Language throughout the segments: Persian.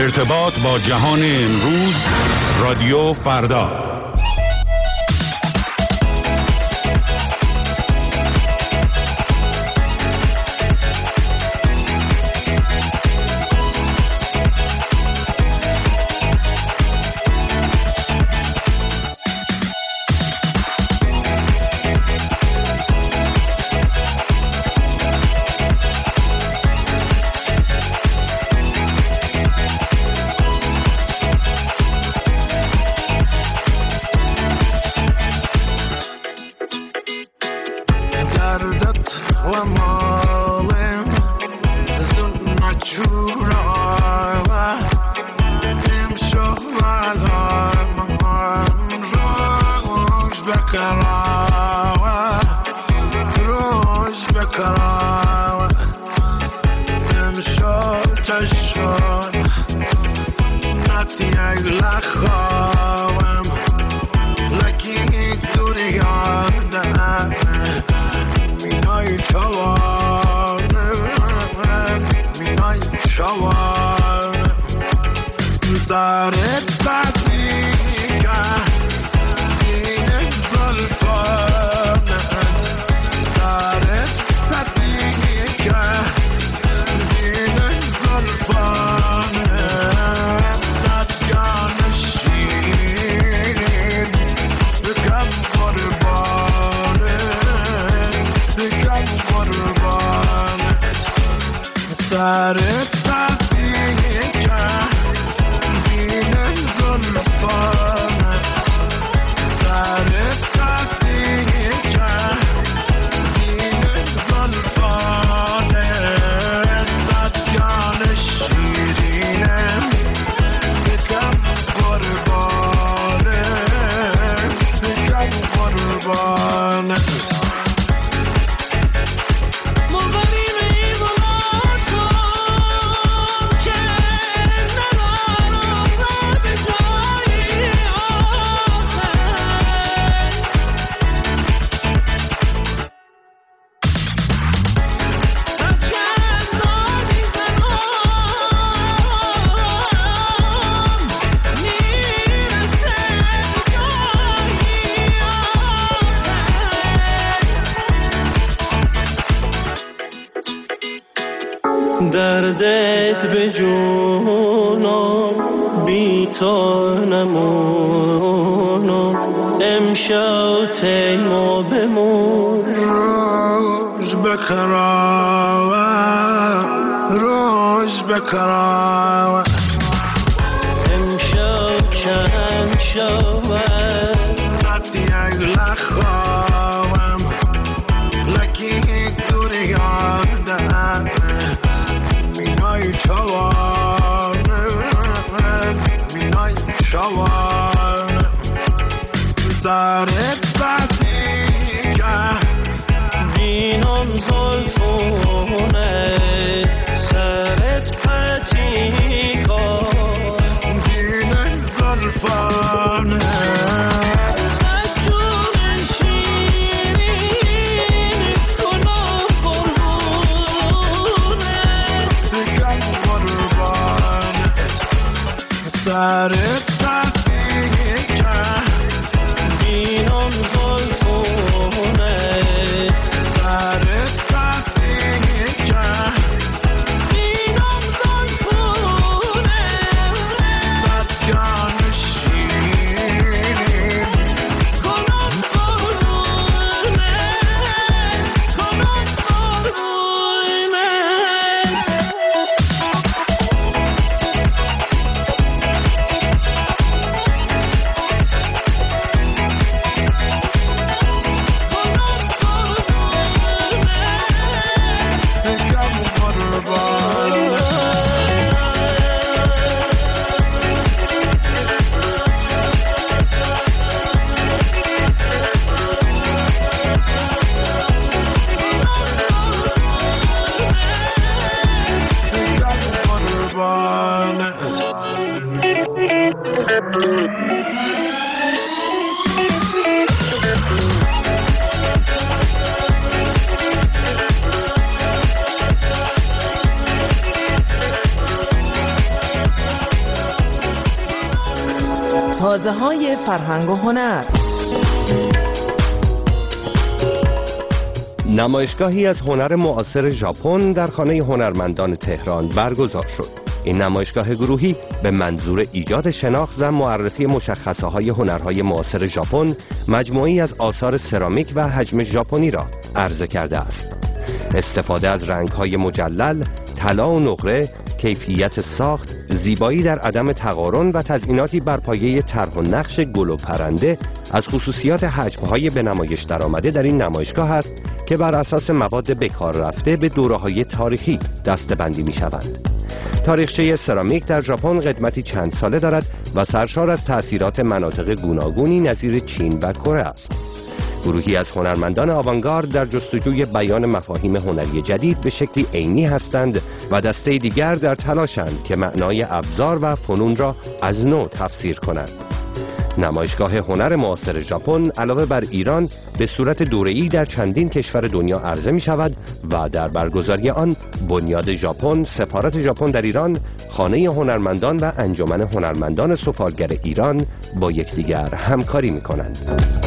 ارتباط با جهان امروز، رادیو فردا. دردت به جونم بی تو نمونم امشب تیما بمون روز بکراوه روز بکراوه امشب چند شوه نتی اگل خواهم لکی دوری یادم مینای چوانه مینای چوانه سرت بسی که دینم زلفونه سرت قطی کن دینم زلفانه سرت بسی که دینم زلفونه سرت بسی که دینم زلفونه بدگان شیرین کنم قربونه کنم قربونه مغازه‌های فرهنگ و هنر. نمایشگاهی از هنر معاصر ژاپن در خانه هنرمندان تهران برگزار شد. این نمایشگاه گروهی به منظور ایجاد شناخت و معرفی مشخصه‌های هنرهای معاصر ژاپن مجموعه‌ای از آثار سرامیک و حجم ژاپنی را عرضه کرده است. استفاده از رنگ‌های مجلل، طلا و نقره، کیفیت ساخت، زیبایی در عدم تقارن و تزئیناتی بر پایه طرح و نقش گل و پرنده از خصوصیات حجم‌های به نمایش درآمده در این نمایشگاه است که بر اساس مواد بکار رفته به دوره‌های تاریخی دسته‌بندی می‌شوند. تاریخچه سرامیک در ژاپن قدمتی چند ساله دارد و سرشار از تأثیرات مناطق گوناگونی نظیر چین و کره است. گروهی از هنرمندان آوانگارد در جستجوی بیان مفاهیم هنری جدید به شکلی عینی هستند و دسته دیگر در تلاشند که معنای ابزار و فنون را از نو تفسیر کنند. نمایشگاه هنر معاصر ژاپن علاوه بر ایران به صورت دوره‌ای در چندین کشور دنیا عرضه می شود و در برگزاری آن بنیاد ژاپن، سفارت ژاپن در ایران، خانه هنرمندان و انجمن هنرمندان سفالگر ایران با یکدیگر همکاری می کنند.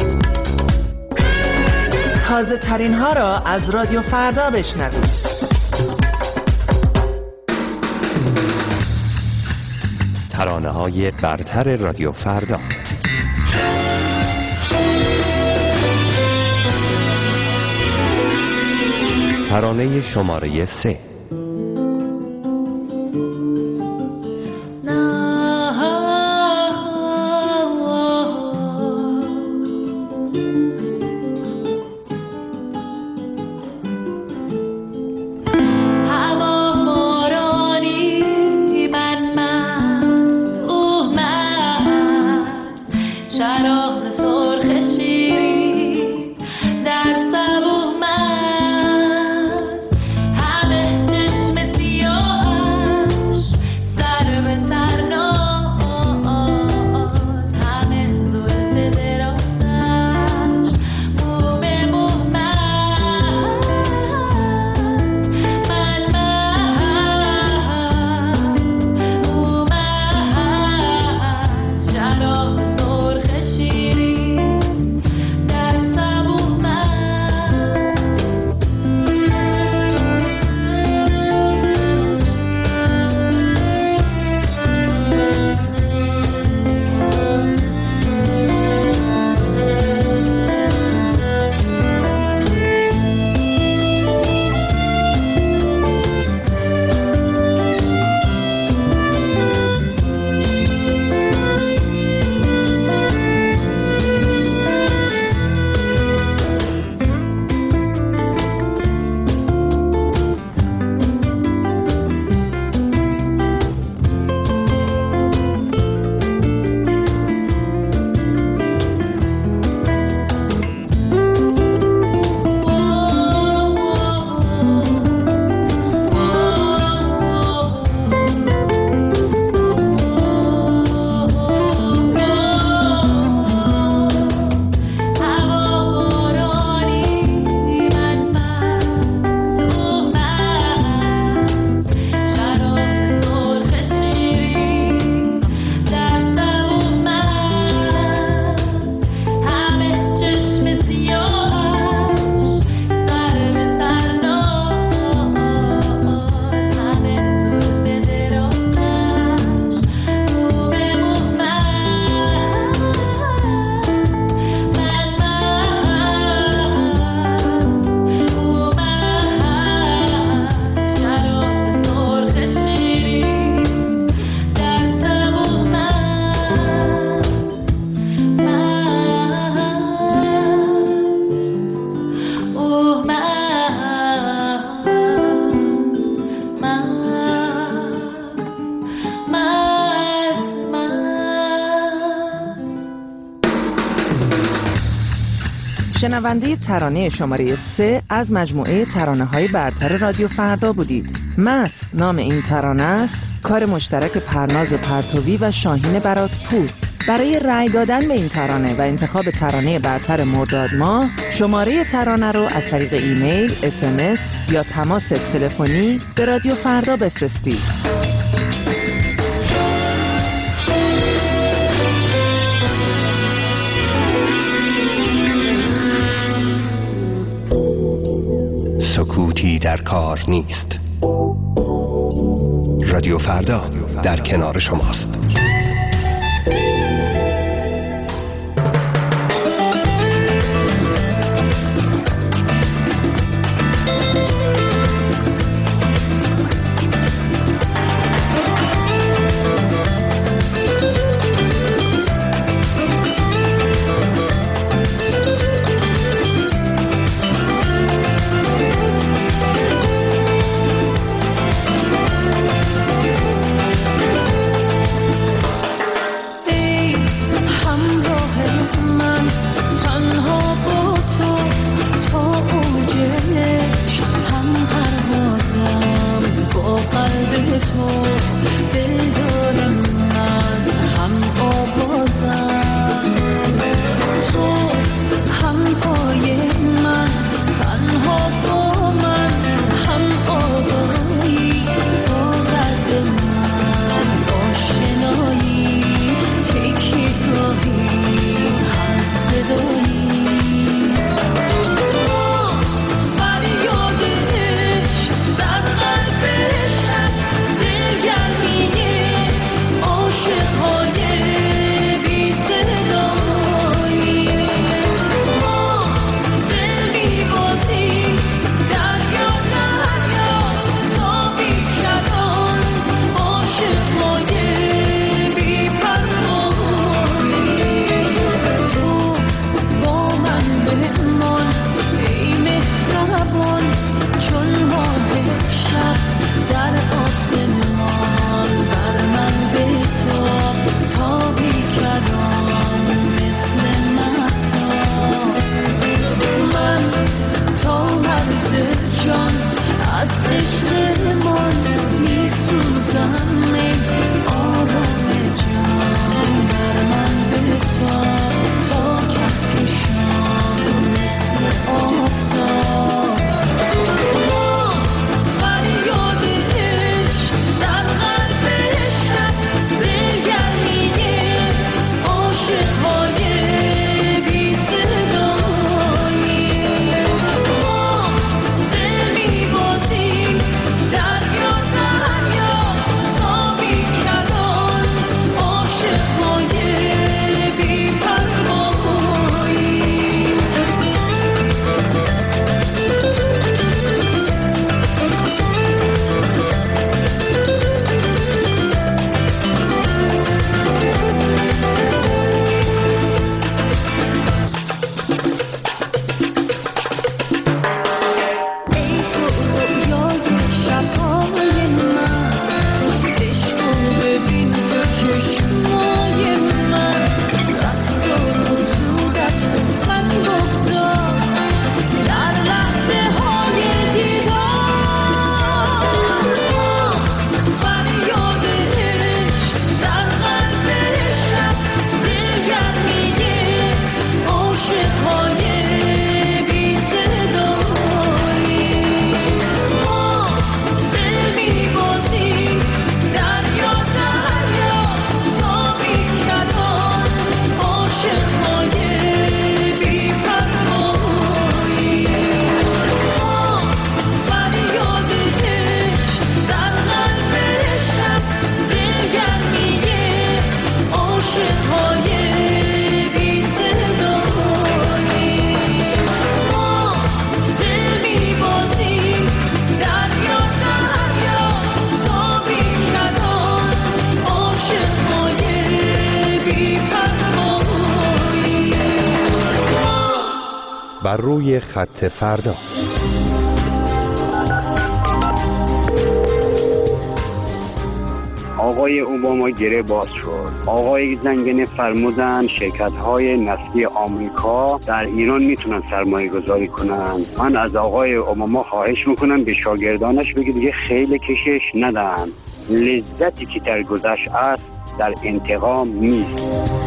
تازه ترین ها را از رادیو فردا بشنوید. ترانه های برتر رادیو فردا. ترانه شماره 3. شنونده ترانه شماره 3 از مجموعه ترانه‌های برتر رادیو فردا بودید. مست نام این ترانه است، کار مشترک پرناز پرتوی و شاهین براتپور. برای رأی دادن به این ترانه و انتخاب ترانه برتر مرداد ماه، شماره ترانه رو از طریق ایمیل، SMS یا تماس تلفنی به رادیو فردا بفرستید. در کار نیست. رادیو فردا در کنار شماست. بر روی خط فردا. آقای اوباما گره باز شد. آقای زنگنه فرمودن شرکت‌های نفتی آمریکا در ایران میتونن سرمایه گذاری کنن. من از آقای اوباما خواهش میکنم به شاگردانش بگه دیگه خیلی کشش ندن. لذتی که در گذشت است در انتقام نیست.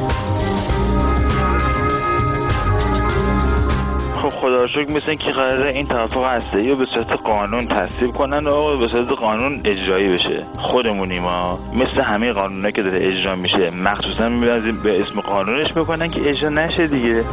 خب خدا رو شکر مثل این که قراره این توافق هسته‌ای رو به صورت قانون تصویب کنن و به صورت قانون اجرایی بشه. خودمونیم ما مثل همه قانونایی که داره اجرا میشه مخصوصا می‌بازیم به اسم قانونش میکنن که اجرا نشه دیگه.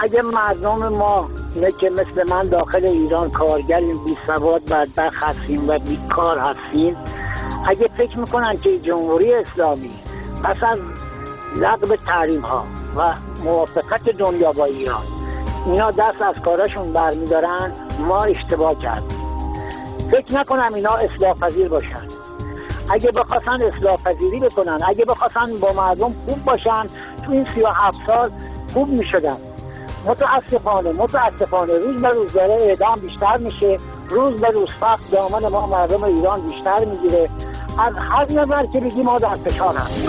اگه مردم ما اینه که مثل من داخل ایران کارگریم، بی سواد بدبخت هستیم و بیکار هستیم، اگه فکر میکنن که جمهوری اسلامی پس از لغو تحریم ها و موافقت دنیا با ایران اینا دست از کاراشون برمیدارن، ما اشتباه کردیم. فکر نکنم اینا اصلاح پذیر باشن. اگه بخواستن اصلاح پذیری بکنن، اگه بخواستن با مردم خوب باشن، تو این 37 سال خوب میشدن. متاسفانه روز به روز داره اعدام بیشتر میشه، روز به روز فقر دامن ما مردم ایران بیشتر میگیره. از هر نظر که بگیم ما در فشار هستیم.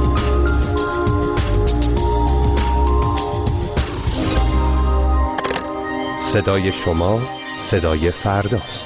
صدای شما صدای فرداست.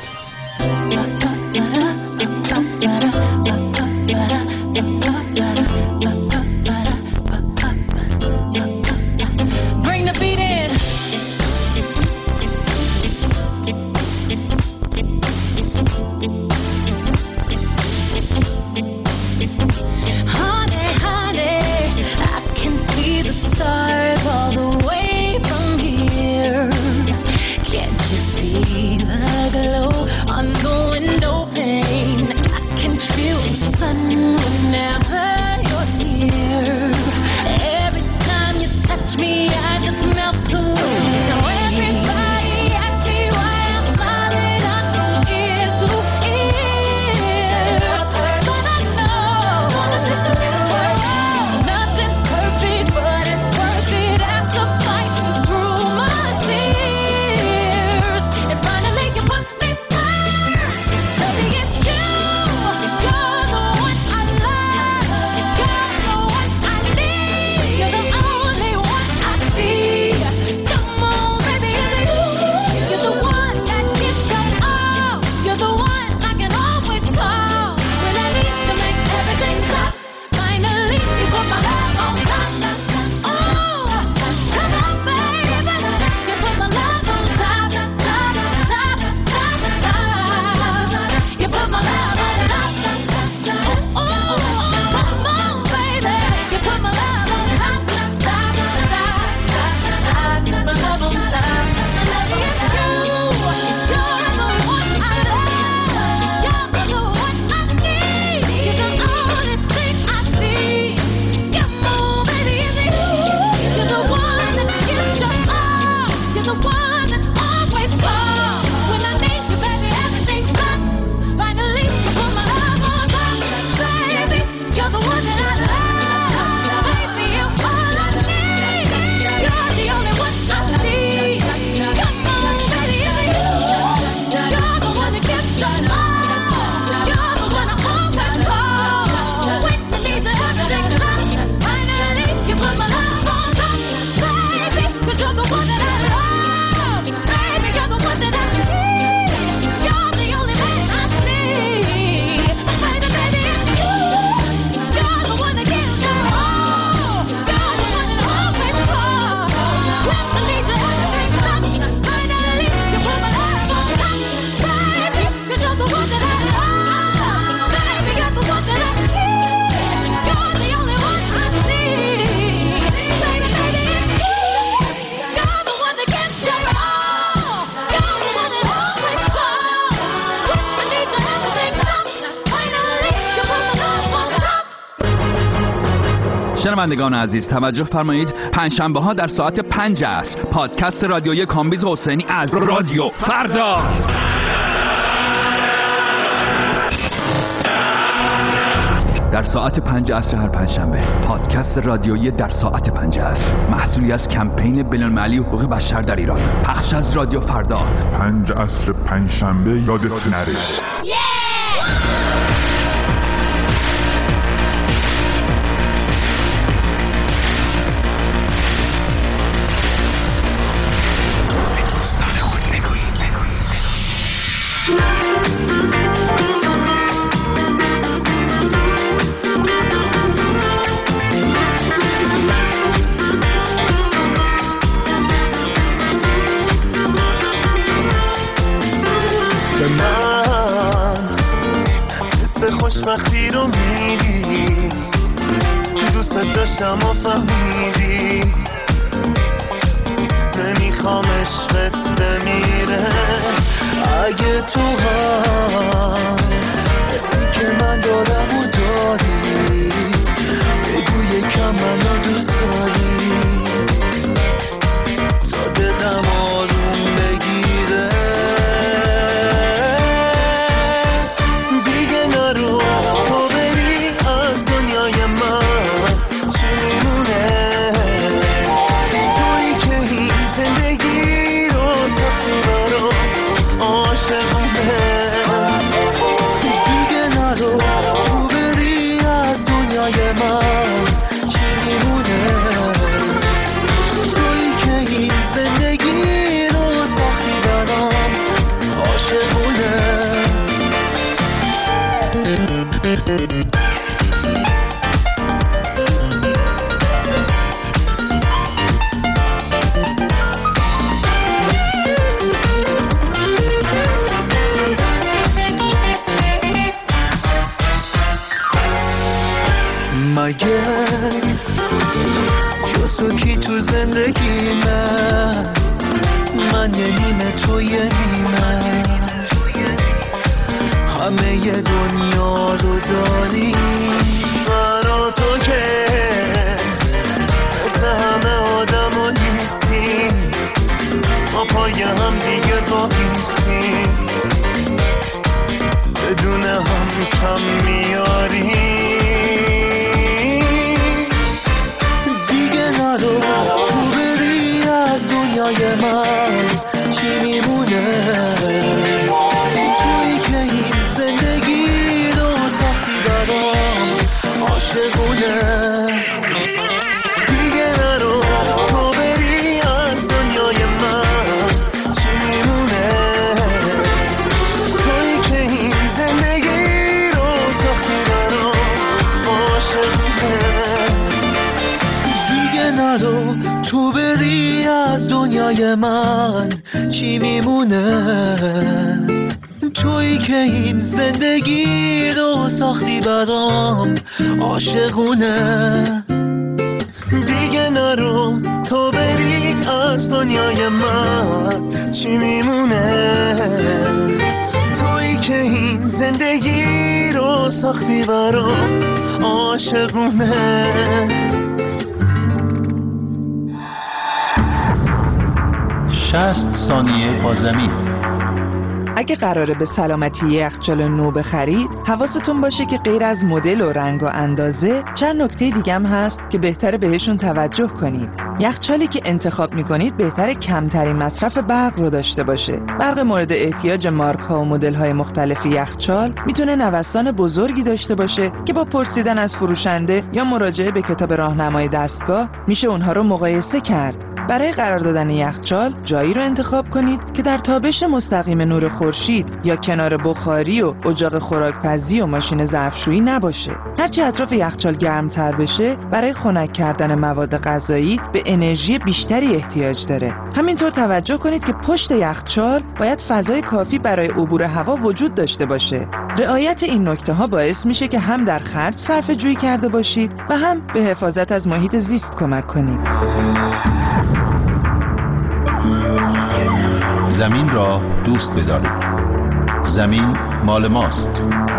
شنوندگان عزیز توجه فرمایید، پنجشنبه ها در ساعت 5 عصر پادکست رادیویی کامبیز حسینی از رادیو فردا در ساعت 5 عصر هر پنجشنبه. پادکست رادیویی در ساعت 5 عصر محصولی از کمپین بین‌المللی حقوق بشر در ایران، پخش از رادیو فردا. 5 عصر پنجشنبه یادت نره. خوشبختی رو میدی که دوست داشتم و فهمیدی، میخوام عشقت بمیره. اگه تو هم حسی که من دارم و داری، بگو یکم منو دوست داری تا دلم آروم بگیره. دیگه نرو تو بری از دنیای من، چی میمونه؟ تویی که این زندگی رو سختی برام عاشقونه. دیگه نرو تو بری از دنیای من، چی میمونه؟ تویی که این زندگی رو سختی برام عاشقونه. مگه جز تو کی تو زندگی من یه نیمه تو یه نیمه، همه ی دنیا رو داری برا تو که مثل همه آدم ها نیستی، ما پای هم دیگه بایستی، بدون هم کم میاری. تو بری از دنیای من، چی میمونه؟ تویی که این زندگی رو سختی برام عاشقونه. دیگه نرو تو بری از دنیای من، چی میمونه؟ تویی که این زندگی رو سختی برام عاشقونه. نرو تو بری از دنیای من، چی میمونه؟ تویی که این زندگی رو ساختی برام عاشقونه. دیگه نرو تو بری از دنیای من، چی میمونه؟ تویی که این زندگی رو ساختی برام عاشقونه. 60 ثانیه با زمین. اگه قراره به سلامتی یخچال نو بخرید، حواستون باشه که غیر از مدل و رنگ و اندازه، چند نکته دیگه هم هست که بهتره بهشون توجه کنید. یخچالی که انتخاب میکنید بهتره کمترین مصرف برق رو داشته باشه. برق مورد احتیاج مارک ها و مدل های مختلف یخچال میتونه نوسان بزرگی داشته باشه که با پرسیدن از فروشنده یا مراجعه به کتاب راهنمای دستگاه میشه اونها رو مقایسه کرد. برای قرار دادن یخچال جایی رو انتخاب کنید که در تابش مستقیم نور خورشید یا کنار بخاری و اجاق خوراکپزی و ماشین ظرفشویی نباشه. هرچی اطراف یخچال گرمتر بشه، برای خنک کردن مواد غذایی به انرژی بیشتری احتیاج داره. همینطور توجه کنید که پشت یخچال باید فضای کافی برای عبور هوا وجود داشته باشه. رعایت این نکته ها باعث میشه که هم در خرج صرفه جویی کرده باشید و هم به حفاظت از محیط زیست کمک کنید. زمین را دوست بدارید. زمین مال ماست.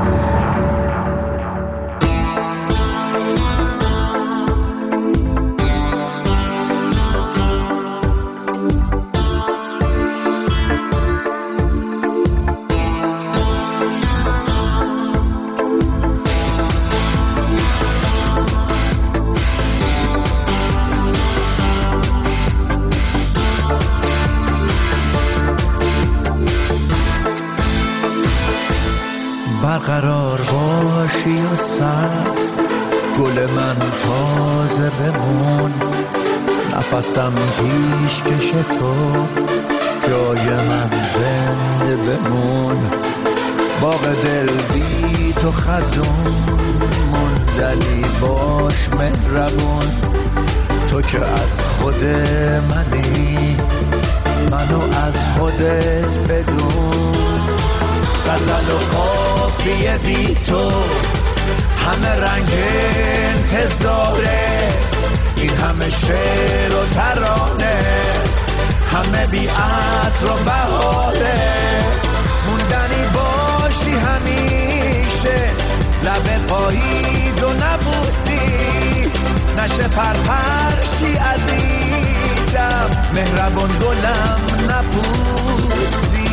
برقرار باشی و سبز، گل من تازه بمون، نفسم پیش کش تو، جای من زنده بمون. باغ دل بی تو خزون، مندلی باش مهربون، تو که از خود منی، منو از خودت بدون. غزل و قافیه بی تو، همه رنگ انتظاره، این همه شعر و ترانه، همه بی عطر و بهاره، موندنی باشی همیشه، لب پاییز و نبوسی، نشه پرپرشی عزیزم، مهربون گلم نپوسی.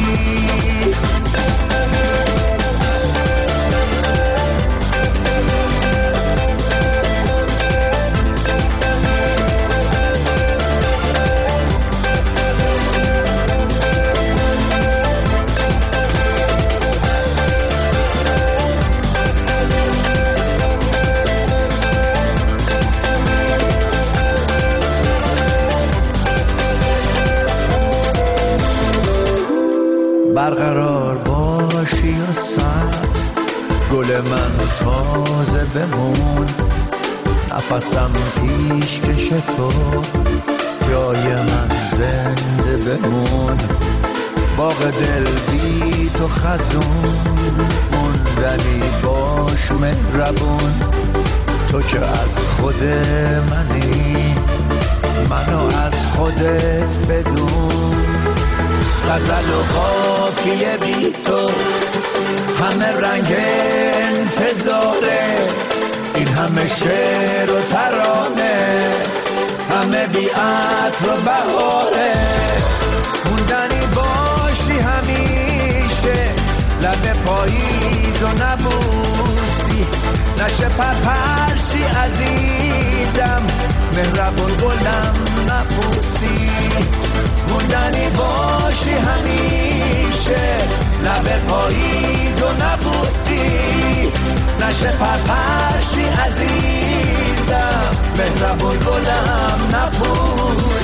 برقرار باشی و سبز، گل من تازه بمون، نفسم پیش کش تو، جای من زنده بمون، باغ دل بی تو خزون، موندنی باش مهربون، تو که از خود منی، منو از خودت بدون، غزل و قافیه بی تو، همه رنگ انتظاره، این همه شعر و ترانه، همه بی عطر و بهاره، موندنی باشی همیشه، لب پاییز و نبوسی، نشه پرپرشی عزیزم، مهربون گلم نپوسی، موندنی باشی همیشه، لب پاییز و نبوسی، نشه پرپرشی عزیزم، مهربون گلم نپوسی.